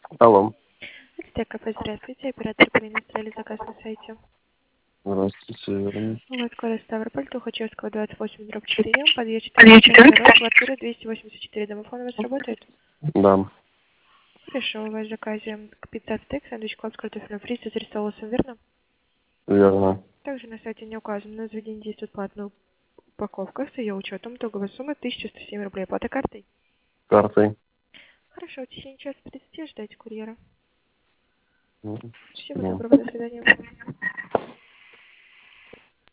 Алло. Это кафе, здравствуйте. Оператор перенесли заказ на сайте. Здравствуйте, Вероника. У вас город Ставрополь, Тухачевского, 28/4, подъезд 4, квартира 284. Домофон у вас работает? Да, Хорошо, у вас в заказе пицца стейк, сэндвич клаб с картофельным фри с соусом, верно? верно. Также на сайте не указано, но заведение действует платная упаковка с ее учетом. Итоговая сумма 1107 рублей. Оплата картой? Картой. Хорошо, в течение часа 30 ждайте курьера. Всего Ну, доброго, до свидания.